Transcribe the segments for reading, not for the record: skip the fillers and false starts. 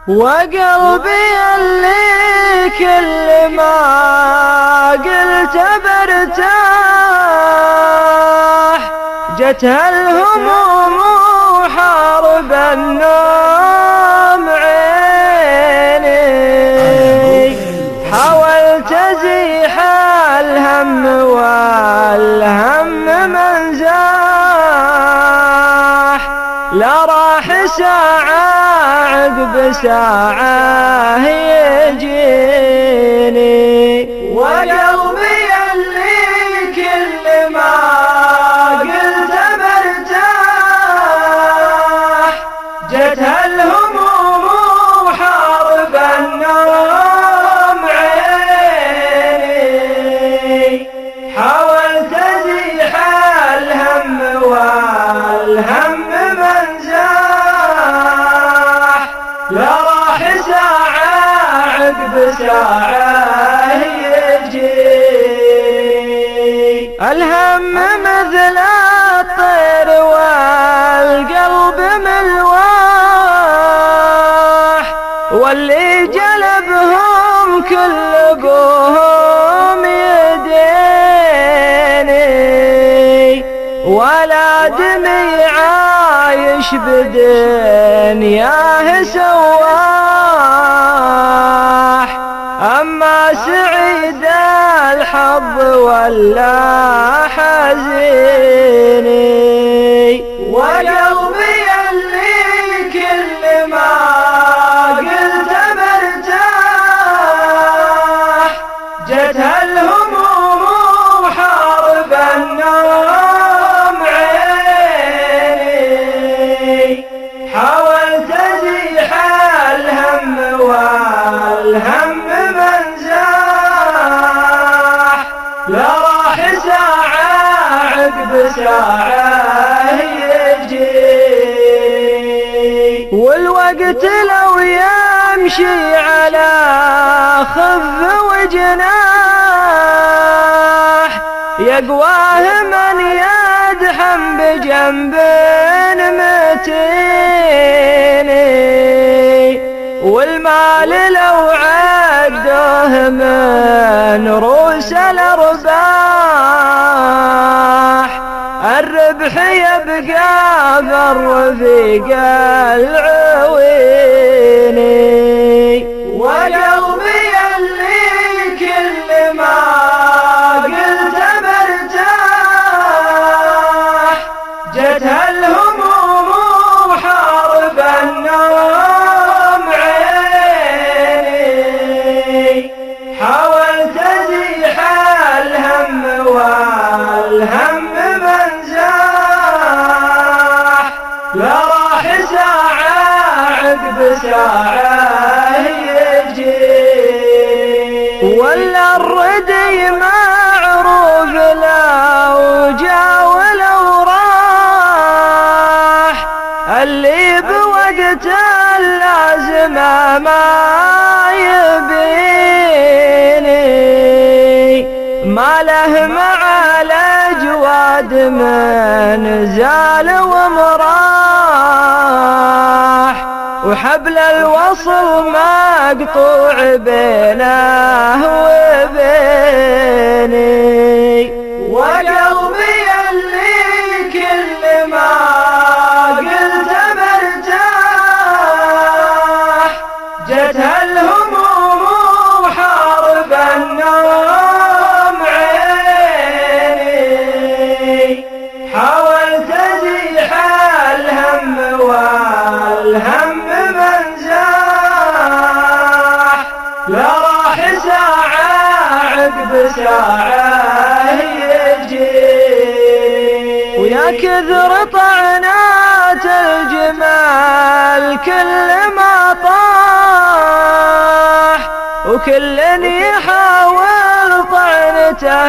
وقلبي اللي كل ما قلت برتاح جتها الهموم وحارب النوم عيني. حاولت ازيح الهم والهم من زاح، لا راح ساعة عقب ساعة يجيني. وقلبي اللي كل ما قلت برتاح جتها الهموم وحارب النوم عيني. حاولت ازيح الهم والهم من زاح، لا راح ساعة عقب ساعة يجي. الهم مثل الطير والقلب ملواح، واللي جلبهم كلبهم يديني. ولا دمي عايش بدنياه سواح، أما سعيد الحظ ولا حزيني. وقلبي اللي كل ما قلت برتاح جتها الهموم وحارب النوم عيني. حاولت ازيح الهم والهم من زاح، لا راح ساعة عقب ساعة يجي. والوقت لو يمشي على خف وجناح يقواه من يدحم بجنب متيني. والمال لو عدوه من رؤوس الأرباح الربح يبقى بالرفيق العويني. وقلبي اللي كل ما قلت برتاح جتها الهموم وحارب النوم عيني. حاولت ازيح الهم والهم من زاح، لا راح ساعة عقب ساعة يجي. ولا الردي معروف لو جا ولو راح، اللي بوقت اللازمة ما يبيني. ما له مع الأجواد من زال ومراح، وحبل الوصل مقطوع بينه وبيني. وقلبي اللي كل ما قلت برتاح جتها الهموم وحارب النوم عيني. حاولت ازيح الهم والهم من زاح، لا راح ساعة عقب ساعة يجي. ويا كثر طعنات الجمال كل ما طاح، وكل يحاول طعنته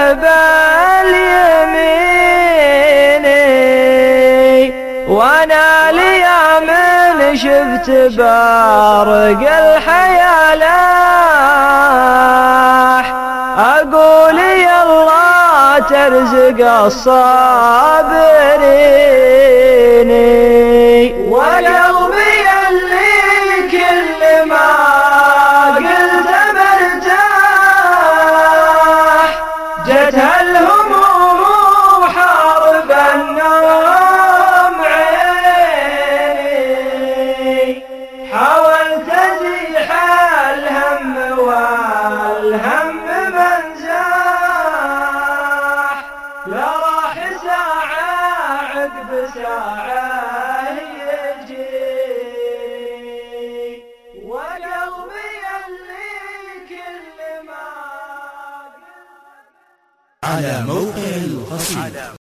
باليمين. وانا ليامن شفت بارق الحياة لاح، اقول يا الله ترزق الصابرين. وقلبي اللي كل على موقع القصيدة.